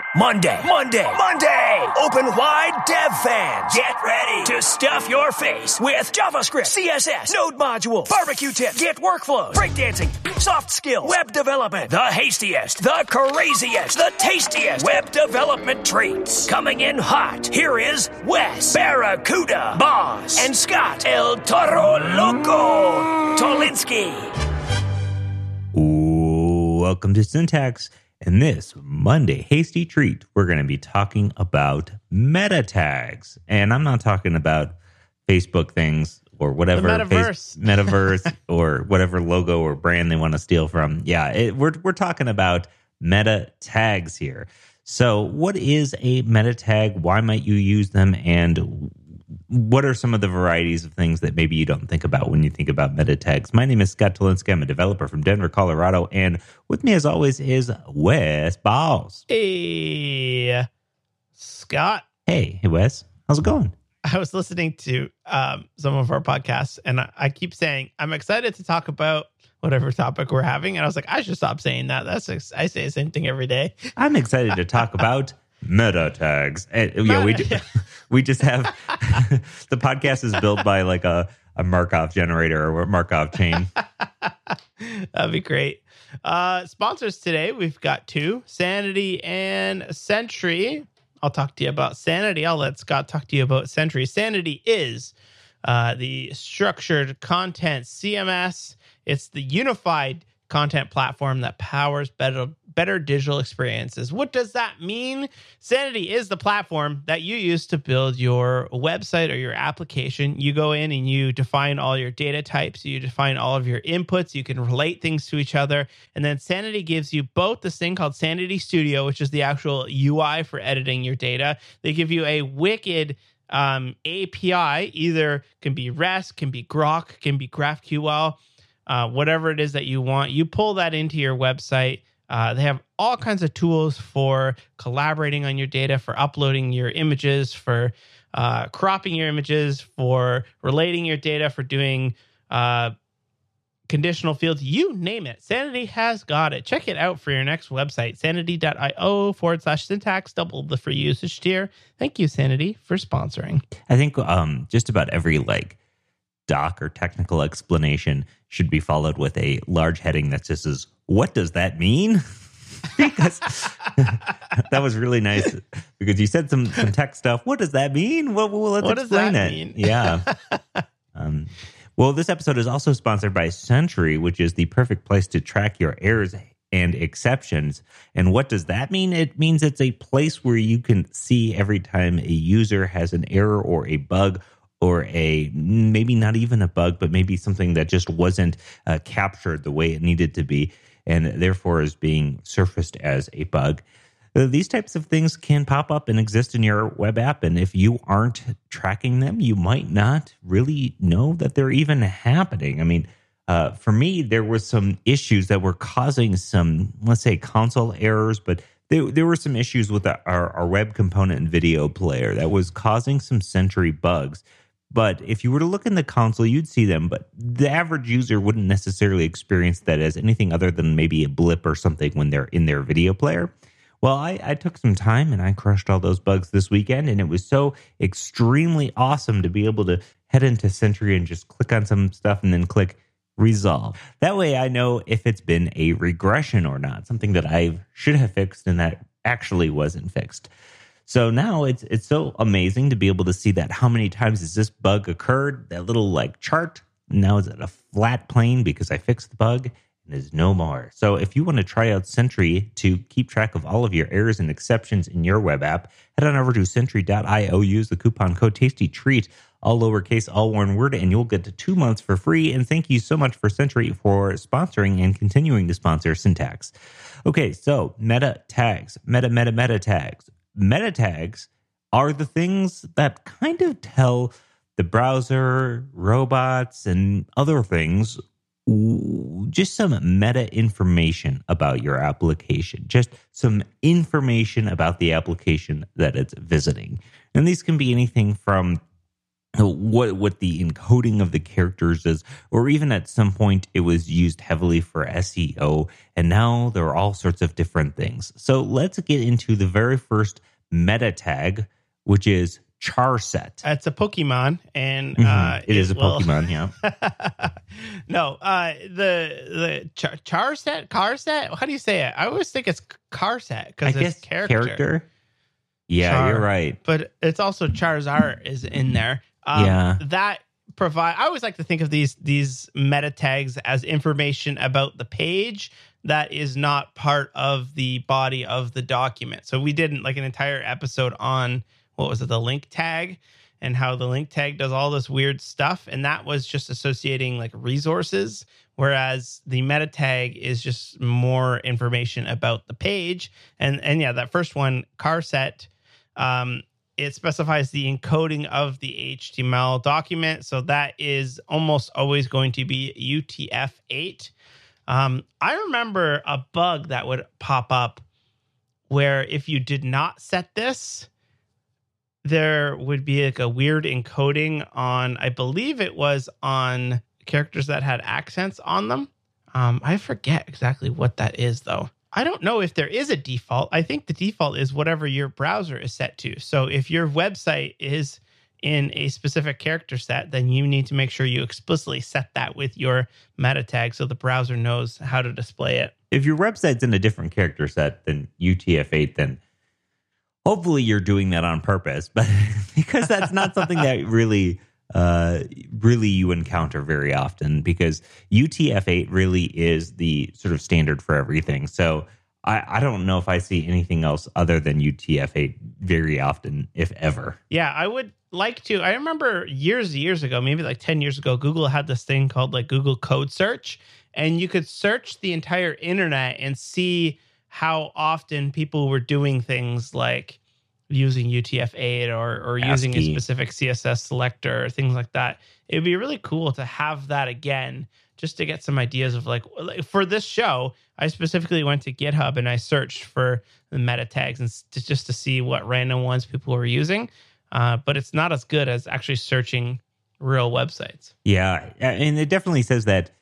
Monday! Open wide, dev fans. Get ready to stuff your face with JavaScript, CSS, Node modules, barbecue tips, Git workflows, breakdancing, soft skills, web development, the hastiest, the craziest, the tastiest web development treats. Coming in hot, here is Wes, Barracuda, Boss, and Scott, El Toro Loco, Tolinsky. Welcome to Syntax. In this Monday Hasty Treat, we're going to be talking about meta tags. And I'm not talking about Facebook things or whatever. The metaverse. Metaverse or whatever logo or brand they want to steal from. Yeah, we're talking about meta tags here. So what is a meta tag? Why might you use them? And what are some of the varieties of things that maybe you don't think about when you think about meta tags? My name is Scott Tolinsky. I'm a developer from Denver, Colorado. And with me, as always, is Wes Balls. Hey, Scott. Hey, Wes. How's it going? I was listening to some of our podcasts, and I keep saying, I'm excited to talk about whatever topic we're having. And I was like, I should stop saying that. I say the same thing every day. I'm excited to talk about meta tags. We just have the podcast is built by like a Markov generator or a Markov chain. That'd be great. Sponsors today, we've got two, Sanity and Sentry. I'll talk to you about Sanity. I'll let Scott talk to you about Sentry. Sanity is the structured content CMS. It's the unified content platform that powers better digital experiences. What does that mean? Sanity is the platform that you use to build your website or your application. You go in and you define all your data types. You define all of your inputs. You can relate things to each other. And then Sanity gives you both this thing called Sanity Studio, which is the actual UI for editing your data. They give you a wicked API, either can be REST, can be Grok, can be GraphQL, whatever it is that you want. You pull that into your website. They have all kinds of tools for collaborating on your data, for uploading your images, for cropping your images, for relating your data, for doing conditional fields. You name it. Sanity has got it. Check it out for your next website. Sanity.io/syntax. Double the free usage tier. Thank you, Sanity, for sponsoring. I think just about every doc or technical explanation should be followed with a large heading that just says, what does that mean? Because that was really nice because you said some tech stuff. What does that mean? Well, let's explain it. Mean? Yeah. Well, this episode is also sponsored by Sentry, which is the perfect place to track your errors and exceptions. And what does that mean? It means it's a place where you can see every time a user has an error or a bug, or maybe not even a bug, but maybe something that just wasn't captured the way it needed to be, and therefore is being surfaced as a bug. These types of things can pop up and exist in your web app, and if you aren't tracking them, you might not really know that they're even happening. I mean, for me, there were some issues that were causing some, let's say, console errors, but there were some issues with our web component and video player that was causing some Sentry bugs. But if you were to look in the console, you'd see them. But the average user wouldn't necessarily experience that as anything other than maybe a blip or something when they're in their video player. Well, I took some time and I crushed all those bugs this weekend. And it was so extremely awesome to be able to head into Sentry and just click on some stuff and then click resolve. That way I know if it's been a regression or not, something that I should have fixed and that actually wasn't fixed. So now it's so amazing to be able to see that how many times has this bug occurred, that little chart. Now it's at a flat plane because I fixed the bug and there's no more. So if you want to try out Sentry to keep track of all of your errors and exceptions in your web app, head on over to Sentry.io, use the coupon code TASTYTREAT, all lowercase, all one word, and you'll get 2 months for free. And thank you so much for Sentry for sponsoring and continuing to sponsor Syntax. Okay, so meta tags, meta tags. Meta tags are the things that kind of tell the browser, robots, and other things just some meta information about your application, just some information about the application that it's visiting. And these can be anything from what the encoding of the characters is, or even at some point it was used heavily for SEO, and now there are all sorts of different things. So let's get into the very first meta tag, which is Charset. It's a Pokemon, and it is a Pokemon, yeah. No, the Carset. How do you say it? I always think it's Carset because it's character. Yeah, you're right. But it's also Charizard is in there. That provide. I always like to think of these meta tags as information about the page that is not part of the body of the document. So we did like an entire episode on the link tag, and how the link tag does all this weird stuff, and that was just associating like resources, whereas the meta tag is just more information about the page. And yeah, that first one, Carset, it specifies the encoding of the HTML document. So that is almost always going to be UTF-8. I remember a bug that would pop up where if you did not set this, there would be like a weird encoding on, I believe it was on characters that had accents on them. I forget exactly what that is, though. I don't know if there is a default. I think the default is whatever your browser is set to. So if your website is in a specific character set, then you need to make sure you explicitly set that with your meta tag so the browser knows how to display it. If your website's in a different character set than UTF-8, then hopefully you're doing that on purpose, but because that's not something that really you encounter very often, because UTF-8 really is the sort of standard for everything. So I don't know if I see anything else other than UTF-8 very often, if ever. Yeah, I would like to. I remember years ago, maybe like 10 years ago, Google had this thing called like Google Code Search, and you could search the entire internet and see how often people were doing things like using UTF-8 or using a specific CSS selector or things like that. It'd be really cool to have that again, just to get some ideas of like for this show, I specifically went to GitHub and I searched for the meta tags and just to see what random ones people were using. But it's not as good as actually searching real websites. Yeah, and it definitely says that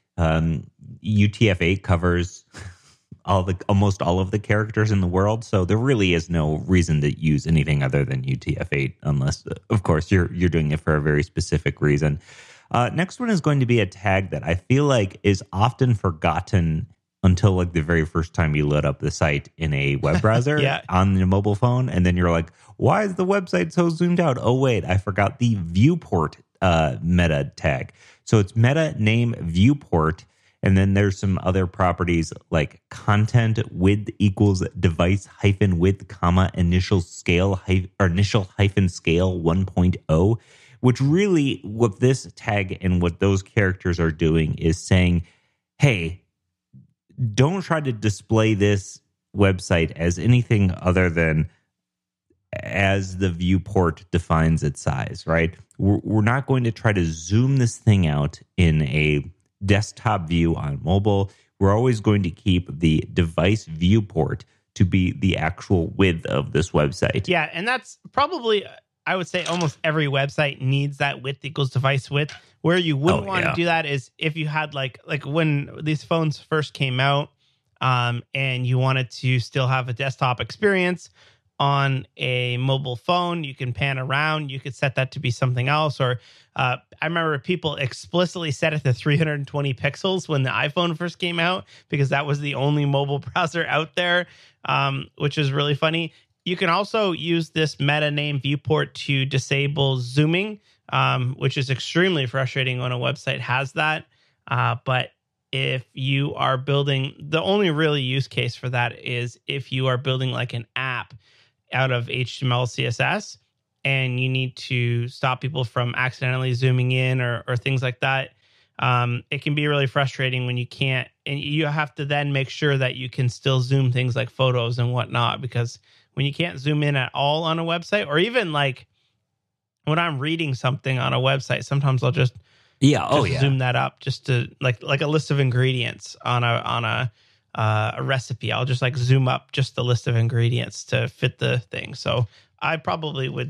UTF-8 covers almost all of the characters in the world, so there really is no reason to use anything other than UTF-8, unless, of course, you're doing it for a very specific reason. Next one is going to be a tag that I feel like is often forgotten until like the very first time you load up the site in a web browser on the mobile phone, and then you're like, why is the website so zoomed out? Oh wait, I forgot the viewport meta tag. So it's meta name viewport. And then there's some other properties like content width equals device hyphen width comma initial scale or initial hyphen scale 1.0, which really what this tag and what those characters are doing is saying, hey, don't try to display this website as anything other than as the viewport defines its size, right? We're not going to try to zoom this thing out in a desktop view on mobile. We're always going to keep the device viewport to be the actual width of this website. Yeah, and that's probably, I would say almost every website needs that width equals device width. Where you wouldn't want to do that is if you had like when these phones first came out and you wanted to still have a desktop experience on a mobile phone, you can pan around. You could set that to be something else. Or I remember people explicitly set it to 320 pixels when the iPhone first came out, because that was the only mobile browser out there, which is really funny. You can also use this meta name viewport to disable zooming, which is extremely frustrating when a website has that. But if you are building, the only really use case for that is if you are building like an app out of HTML, CSS, and you need to stop people from accidentally zooming in or things like that. It can be really frustrating when you can't, and you have to then make sure that you can still zoom things like photos and whatnot, because when you can't zoom in at all on a website, or even like when I'm reading something on a website, sometimes I'll just zoom that up just to like a list of ingredients on a recipe. I'll just like zoom up just the list of ingredients to fit the thing. So I probably would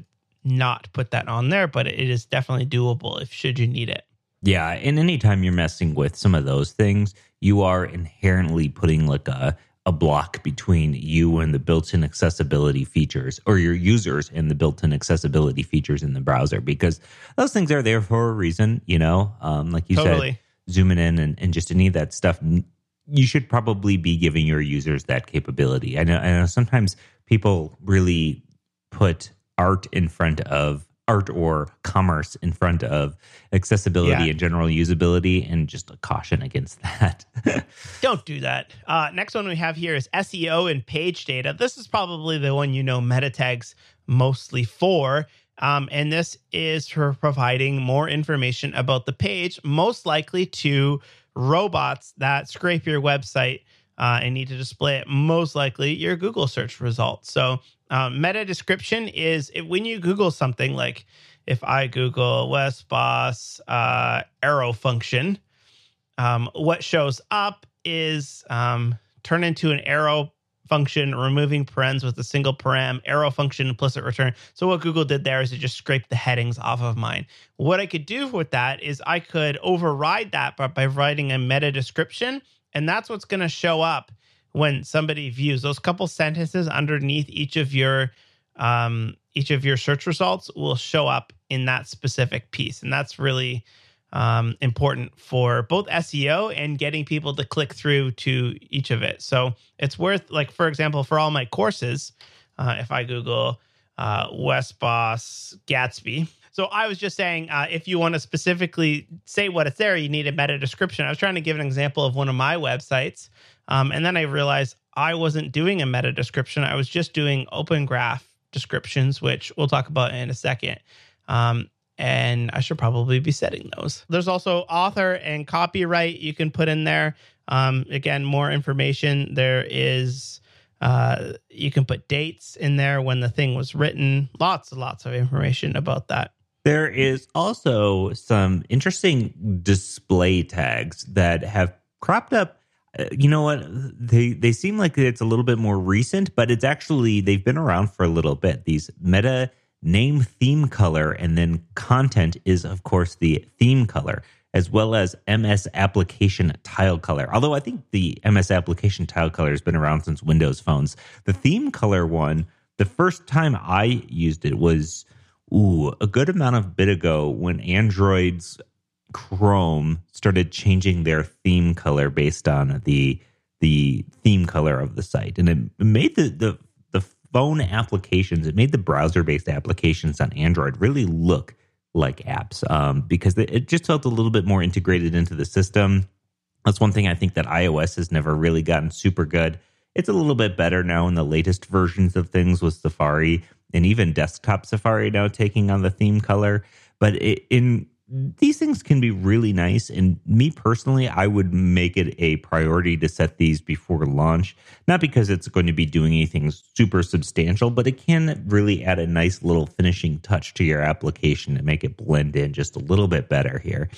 not put that on there, but it is definitely doable if should you need it. Yeah, and anytime you're messing with some of those things, you are inherently putting like a block between you and the built-in accessibility features, or your users and the built-in accessibility features in the browser, because those things are there for a reason, like you said, zooming in and just any of that stuff. You should probably be giving your users that capability. I know sometimes people really put art or commerce in front of accessibility and general usability, and just a caution against that. Don't do that. Next one we have here is SEO and page data. This is probably the one meta tags mostly for. And this is for providing more information about the page, most likely to robots that scrape your website and need to display it, most likely your Google search results. So meta description is when you Google something, like if I Google West Boss arrow function, what shows up is turn into an arrow function, removing parens with a single param, arrow function, implicit return. So what Google did there is it just scraped the headings off of mine. What I could do with that is I could override that by writing a meta description, and that's what's going to show up when somebody views those couple sentences underneath each of your search results will show up in that specific piece. And that's really important for both SEO and getting people to click through to each of it. So it's worth, like, for example, for all my courses, if I Google West Boss Gatsby. So I was just saying, if you want to specifically say what it's there, you need a meta description. I was trying to give an example of one of my websites. And then I realized I wasn't doing a meta description. I was just doing open graph descriptions, which we'll talk about in a second. And I should probably be setting those. There's also author and copyright you can put in there. Again, more information. There is, you can put dates in there when the thing was written. Lots of information about that. There is also some interesting display tags that have cropped up. You know what? They seem like it's a little bit more recent, but it's actually, they've been around for a little bit. These meta name theme color, and then content is, of course, the theme color, as well as MS application tile color. Although I think the MS application tile color has been around since Windows phones. The theme color one, the first time I used it was a good amount of bit ago, when Android's Chrome started changing their theme color based on the theme color of the site. And it made the phone applications, it made the browser-based applications on Android really look like apps, because it just felt a little bit more integrated into the system. That's one thing I think that iOS has never really gotten super good. It's a little bit better now in the latest versions of things with Safari, and even desktop Safari now taking on the theme color. But these things can be really nice. And me personally, I would make it a priority to set these before launch. Not because it's going to be doing anything super substantial, but it can really add a nice little finishing touch to your application and make it blend in just a little bit better here.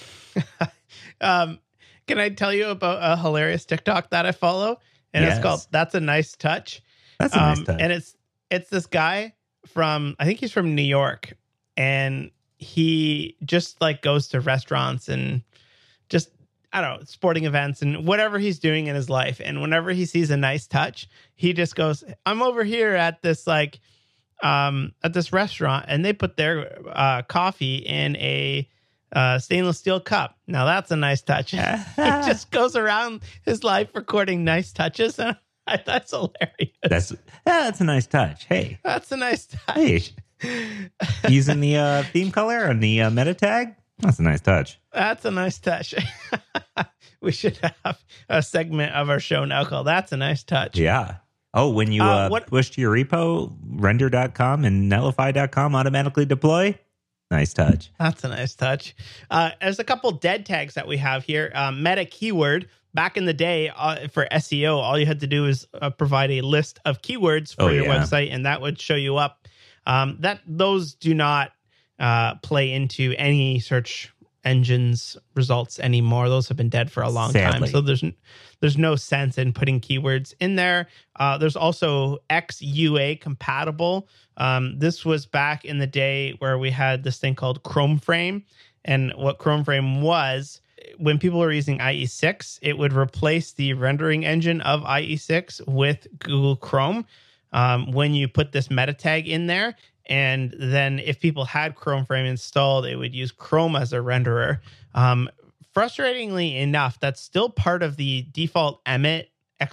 Can I tell you about a hilarious TikTok that I follow? And It's called That's a Nice Touch. That's a nice touch. And it's this guy from, I think he's from New York. And he just like goes to restaurants and just, I don't know, sporting events and whatever he's doing in his life. And whenever he sees a nice touch, he just goes, I'm over here at this at this restaurant, and they put their coffee in a stainless steel cup. Now that's a nice touch. He just goes around his life recording nice touches, and that's hilarious. That's a nice touch. Hey, that's a nice touch. Hey. Using the theme color and the meta tag, that's a nice touch. That's a nice touch. We should have a segment of our show now called That's a Nice Touch. Yeah. Oh, when you push to your repo, render.com and netlify.com automatically deploy, nice touch. That's a nice touch. There's a couple dead tags that we have here. Meta keyword. Back in the day, for SEO, all you had to do is provide a list of keywords for your website, and that would show you up. Those do not play into any search engines results anymore. Those have been dead for a long time. So there's no sense in putting keywords in there. There's also XUA compatible. This was back in the day where we had this thing called Chrome Frame. And what Chrome Frame was, when people were using IE6, it would replace the rendering engine of IE6 with Google Chrome when you put this meta tag in there. And then if people had Chrome Frame installed, it would use Chrome as a renderer. Frustratingly enough, that's still part of the default Emmet !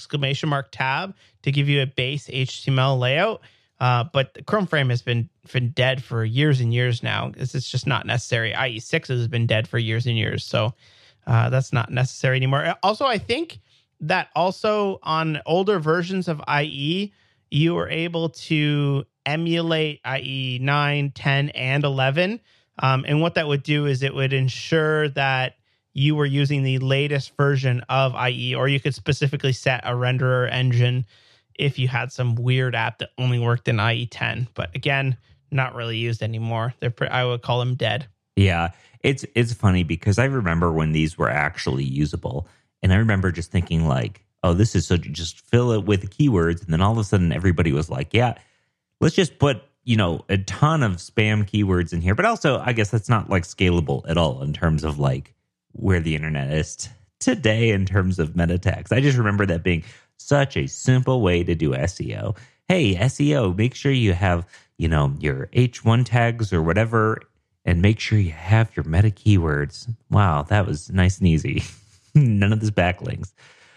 tab to give you a base HTML layout. But the Chrome Frame has been dead for years and years now. It's just not necessary. IE6 has been dead for years and years. So that's not necessary anymore. Also, I think that also on older versions of IE, you were able to emulate IE 9, 10, and 11. And what that would do is it would ensure that you were using the latest version of IE, or you could specifically set a renderer engine if you had some weird app that only worked in IE 10. But again, not really used anymore. I would call them dead. Yeah, it's funny because I remember when these were actually usable. And I remember just thinking like, oh, this is so just fill it with keywords. And then all of a sudden everybody was like, yeah, let's just put, a ton of spam keywords in here. But also, I guess that's not like scalable at all in terms of like where the internet is today in terms of meta tags. I just remember that being such a simple way to do SEO. Hey, SEO, make sure you have, your H1 tags or whatever, and make sure you have your meta keywords. Wow, that was nice and easy. None of this backlinks.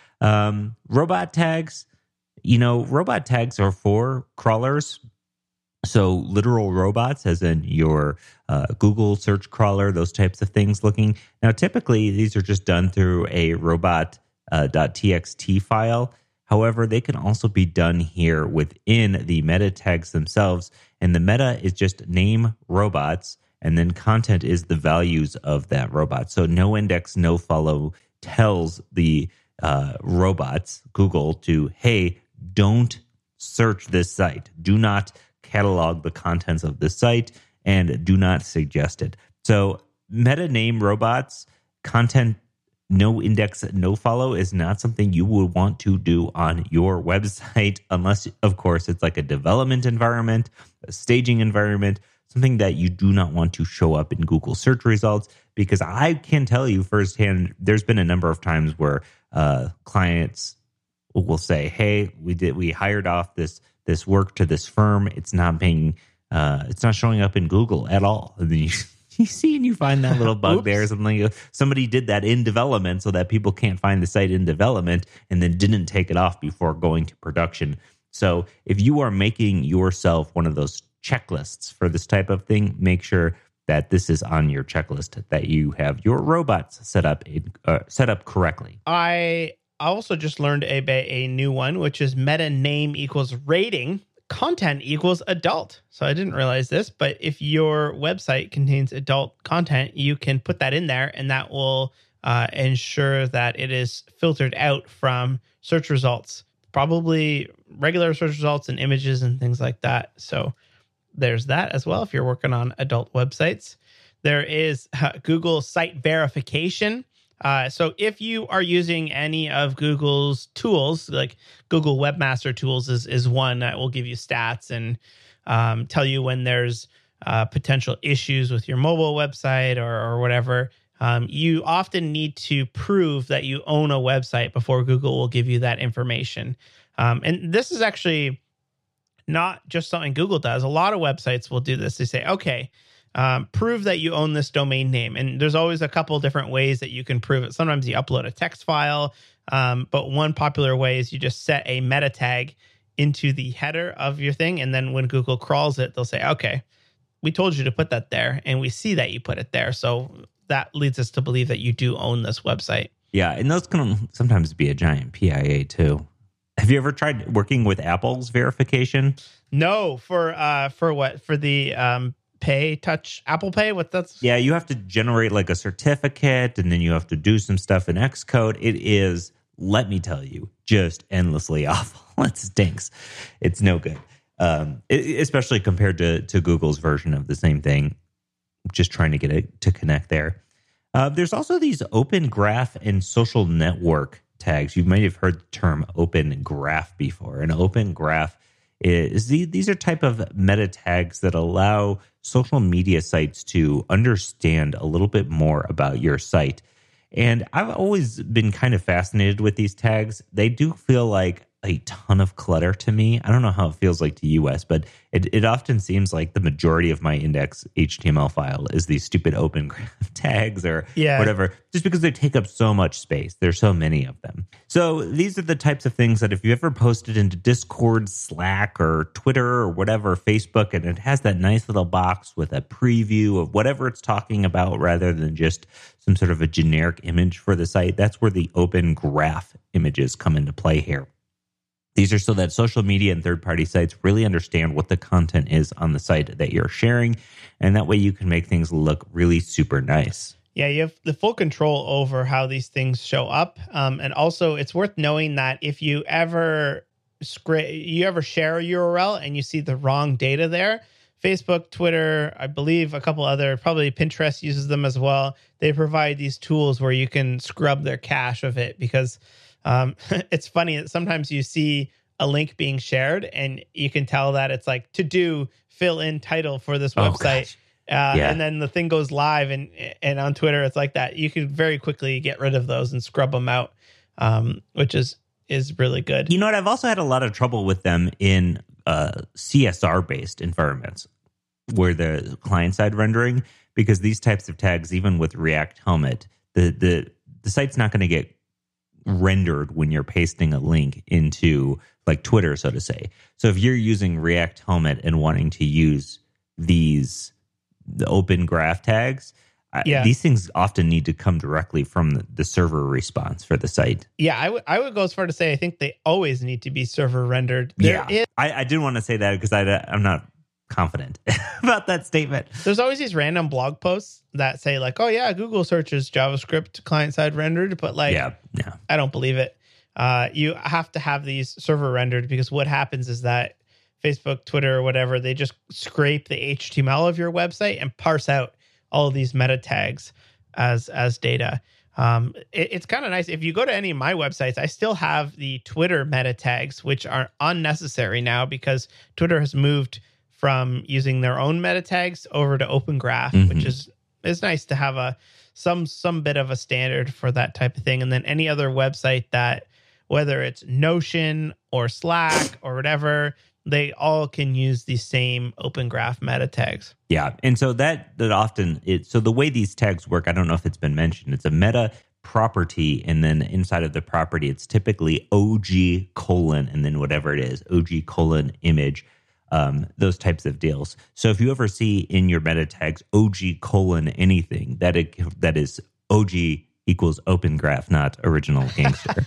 Robot tags, robot tags are for crawlers. So literal robots, as in your Google search crawler, those types of things looking. Now, typically, these are just done through a robot.txt file. However, they can also be done here within the meta tags themselves. And the meta is just name robots, and then content is the values of that robot. So no index, no follow tells the robots, Google, to, hey, don't search this site. Do not catalog the contents of this site and do not suggest it. So meta name robots, content, no index, no follow is not something you would want to do on your website unless, of course, it's like a development environment, a staging environment, something that you do not want to show up in Google search results. Because I can tell you firsthand, there's been a number of times where clients will say, "Hey, we hired off this work to this firm. It's not showing up in Google at all." And then you see and you find that little bug there. Somebody did that in development so that people can't find the site in development, and then didn't take it off before going to production. So if you are making yourself one of those checklists for this type of thing, make sure that this is on your checklist, that you have your robots set up correctly. I also just learned a new one, which is meta name equals rating, content equals adult. So I didn't realize this, but if your website contains adult content, you can put that in there, and that will ensure that it is filtered out from search results, probably regular search results and images and things like that. So there's that as well if you're working on adult websites. There is Google site verification. So if you are using any of Google's tools, like Google Webmaster Tools is one that will give you stats and tell you when there's potential issues with your mobile website or whatever. You often need to prove that you own a website before Google will give you that information. And this is actually not just something Google does. A lot of websites will do this. They say, okay, prove that you own this domain name. And there's always a couple of different ways that you can prove it. Sometimes you upload a text file, but one popular way is you just set a meta tag into the header of your thing. And then when Google crawls it, they'll say, okay, we told you to put that there, and we see that you put it there. So that leads us to believe that you do own this website. Yeah, and those can sometimes be a giant PIA too. Have you ever tried working with Apple's verification? No, for what? For the Apple Pay? What that's? Yeah, you have to generate like a certificate, and then you have to do some stuff in Xcode. It is, let me tell you, just endlessly awful. It stinks. It's no good, especially compared to Google's version of the same thing. Just trying to get it to connect there. There's also these open graph and social network tags. You might have heard the term open graph before. An open graph is these are type of meta tags that allow social media sites to understand a little bit more about your site. And I've always been kind of fascinated with these tags. They do feel like a ton of clutter to me. I don't know how it feels like to US, but it often seems like the majority of my index HTML file is these stupid open graph tags or whatever, just because they take up so much space. There's so many of them. So these are the types of things that if you ever posted into Discord, Slack, or Twitter, or whatever, Facebook, and it has that nice little box with a preview of whatever it's talking about rather than just some sort of a generic image for the site, that's where the open graph images come into play here. These are so that social media and third-party sites really understand what the content is on the site that you're sharing, and that way you can make things look really super nice. Yeah, you have the full control over how these things show up. And also, it's worth knowing that if you ever share a URL and you see the wrong data there, Facebook, Twitter, I believe a couple other, probably Pinterest uses them as well. They provide these tools where you can scrub their cache of it because it's funny that sometimes you see a link being shared and you can tell that it's like to do fill in title for this website. And then the thing goes live and on Twitter, it's like that. You can very quickly get rid of those and scrub them out, which is really good. You know what? I've also had a lot of trouble with them in CSR-based environments where the client-side rendering, because these types of tags, even with React Helmet, the site's not going to get rendered when you're pasting a link into like Twitter, so to say. So if you're using React Helmet and wanting to use the open graph tags, these things often need to come directly from the server response for the site. Yeah, I would go as far to say I think they always need to be server rendered. I didn't want to say that because I'm not confident about that statement. There's always these random blog posts that say like, oh yeah, Google searches JavaScript client-side rendered, but like, I don't believe it. You have to have these server rendered because what happens is that Facebook, Twitter, or whatever, they just scrape the HTML of your website and parse out all of these meta tags as data. It's kind of nice. If you go to any of my websites, I still have the Twitter meta tags, which are unnecessary now because Twitter has moved from using their own meta tags over to Open Graph, which is nice to have some bit of a standard for that type of thing. And then any other website that, whether it's Notion or Slack or whatever, they all can use the same Open Graph meta tags. Yeah, and so that often so the way these tags work, I don't know if it's been mentioned. It's a meta property, and then inside of the property, it's typically OG colon and then whatever it is, OG colon image. Those types of deals. So if you ever see in your meta tags OG colon anything, that is OG equals Open Graph, not original gangster.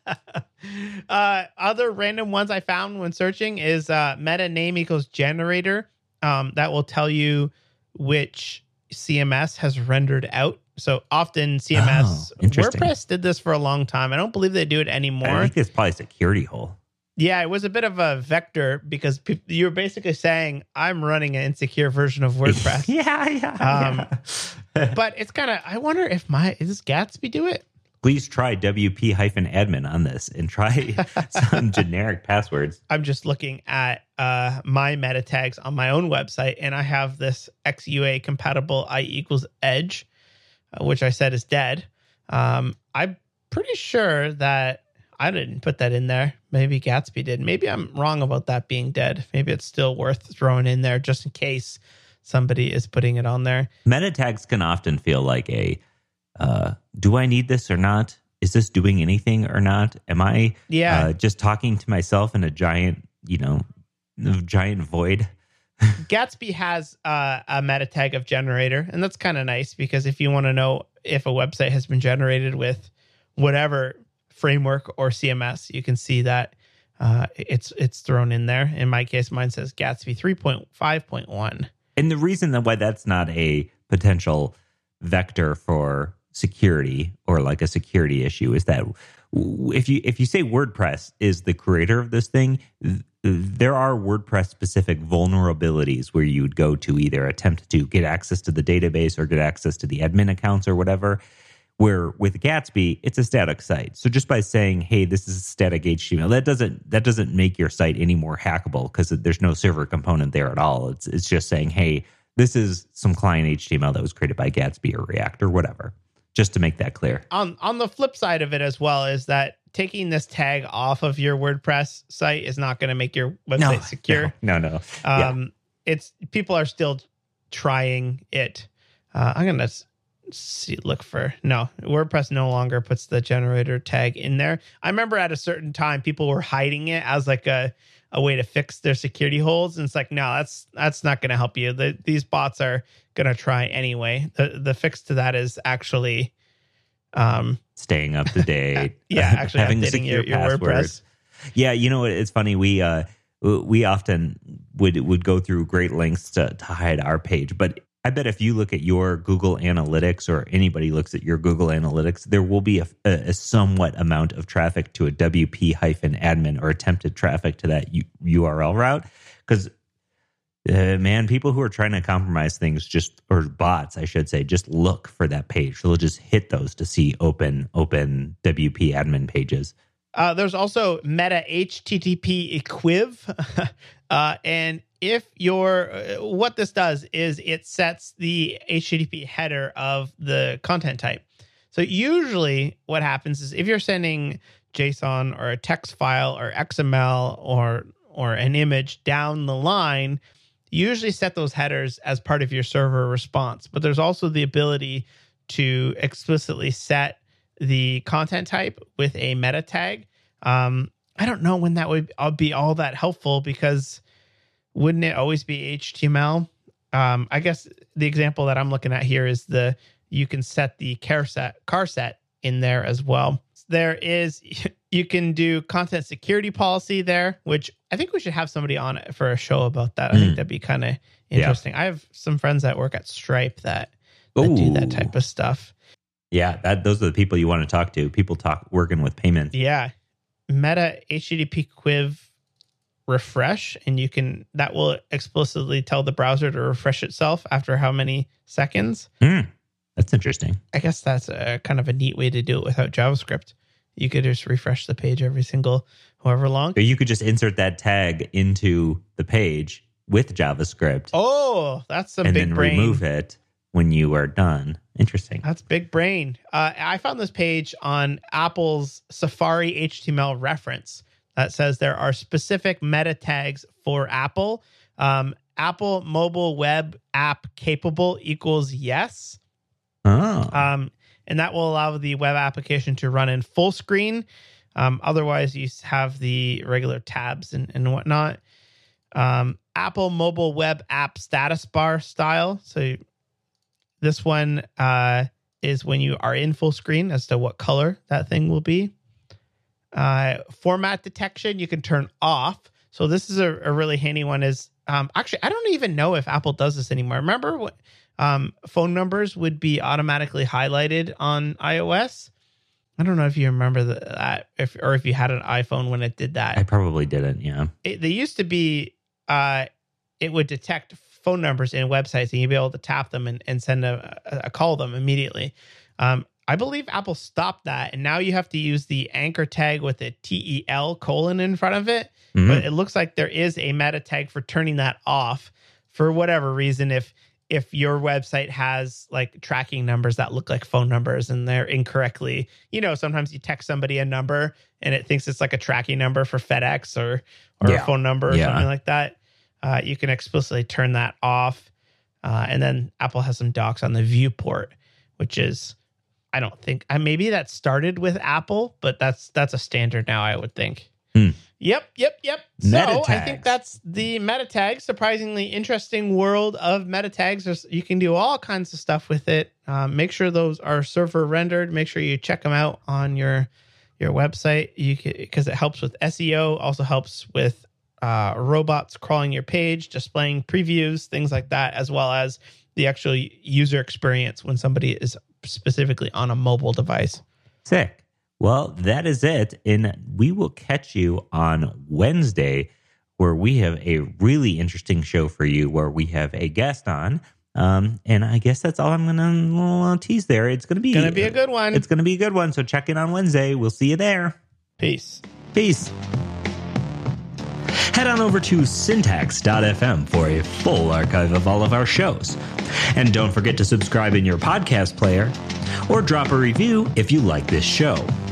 Other random ones I found when searching is meta name equals generator. That will tell you which CMS has rendered out. So often CMS, WordPress did this for a long time. I don't believe they do it anymore. I think it's probably a security hole. Yeah, it was a bit of a vector because you're basically saying, I'm running an insecure version of WordPress. But it's kind of, I wonder if does Gatsby do it? Please try WP-admin on this and try some generic passwords. I'm just looking at my meta tags on my own website, and I have this XUA compatible I equals edge, which I said is dead. I'm pretty sure that I didn't put that in there. Maybe Gatsby did. Maybe I'm wrong about that being dead. Maybe it's still worth throwing in there just in case somebody is putting it on there. Meta tags can often feel like do I need this or not? Is this doing anything or not? Am I just talking to myself in a giant void? Gatsby has a meta tag of generator, and that's kind of nice because if you want to know if a website has been generated with whatever framework or CMS, you can see that it's thrown in there. In my case, mine says Gatsby 3.5.1. And the reason why that's not a potential vector for security or like a security issue is that if you say WordPress is the creator of this thing, there are WordPress specific vulnerabilities where you would go to either attempt to get access to the database or get access to the admin accounts or whatever. Where with Gatsby, it's a static site. So just by saying, "Hey, this is static HTML," that doesn't make your site any more hackable because there's no server component there at all. It's just saying, "Hey, this is some client HTML that was created by Gatsby or React or whatever." Just to make that clear. On the flip side of it as well is that taking this tag off of your WordPress site is not going to make your website secure. No. It's people are still trying it. I'm gonna look for WordPress no longer puts the generator tag in there. I remember at a certain time people were hiding it as like a way to fix their security holes, and it's like, no, that's not going to help you. These bots are going to try anyway. The fix to that is actually staying up to date. Actually having updating your WordPress. Yeah, it's funny. We often would go through great lengths to hide our page, but I bet if you look at your Google Analytics or anybody looks at your Google Analytics, there will be a somewhat amount of traffic to a WP-admin or attempted traffic to that URL route. Because, man, people who are trying to compromise things or bots, I should say, just look for that page. They'll just hit those to see open WP-admin pages. There's also Meta HTTP equiv. And if what this does is it sets the HTTP header of the content type. So usually what happens is if you're sending JSON or a text file or XML or an image down the line, you usually set those headers as part of your server response. But there's also the ability to explicitly set the content type with a meta tag. I don't know when that would be all that helpful because wouldn't it always be HTML? I guess the example that I'm looking at here is you can set the car set in there as well. You can do content security policy there, which I think we should have somebody on it for a show about that. I think that'd be kind of interesting. Yeah. I have some friends that work at Stripe that do that type of stuff. Yeah, those are the people you want to talk to. People working with payments. Yeah. Meta HTTP equiv refresh, and that will explicitly tell the browser to refresh itself after how many seconds. That's interesting. I guess that's a kind of a neat way to do it without JavaScript. You could just refresh the page every single however long. So you could just insert that tag into the page with JavaScript. Oh, that's some big brain. And then remove it when you are done. Interesting. That's big brain. I found this page on Apple's Safari HTML reference that says there are specific meta tags for Apple. Apple mobile web app capable equals yes. Oh. And that will allow the web application to run in full screen. Otherwise, you have the regular tabs and whatnot. Apple mobile web app status bar style. So this one is when you are in full screen as to what color that thing will be. Format detection, you can turn off. So this is a really handy one. Actually, I don't even know if Apple does this anymore. Remember what phone numbers would be automatically highlighted on iOS? I don't know if you remember that, if you had an iPhone when it did that. I probably didn't, yeah. They used to be, it would detect phone numbers in websites and you'd be able to tap them and send a call them immediately. I believe Apple stopped that, and now you have to use the anchor tag with a TEL : in front of it. Mm-hmm. But it looks like there is a meta tag for turning that off for whatever reason. If your website has like tracking numbers that look like phone numbers and they're incorrectly, sometimes you text somebody a number and it thinks it's like a tracking number for FedEx or a phone number or something like that. You can explicitly turn that off. And then Apple has some docs on the viewport, which is, I don't think, maybe that started with Apple, but that's a standard now, I would think. Yep. So I think that's the meta tag. Surprisingly interesting world of meta tags. You can do all kinds of stuff with it. Make sure those are server rendered. Make sure you check them out on your website. Because it helps with SEO. Also helps with robots crawling your page, displaying previews, things like that, as well as the actual user experience when somebody is specifically on a mobile device. Sick. Well, that is it. And we will catch you on Wednesday where we have a really interesting show for you, where we have a guest on. And I guess that's all I'm going to tease there. It's going to be a good one. It's going to be a good one. So check in on Wednesday. We'll see you there. Peace. Peace. Head on over to syntax.fm for a full archive of all of our shows. And don't forget to subscribe in your podcast player or drop a review if you like this show.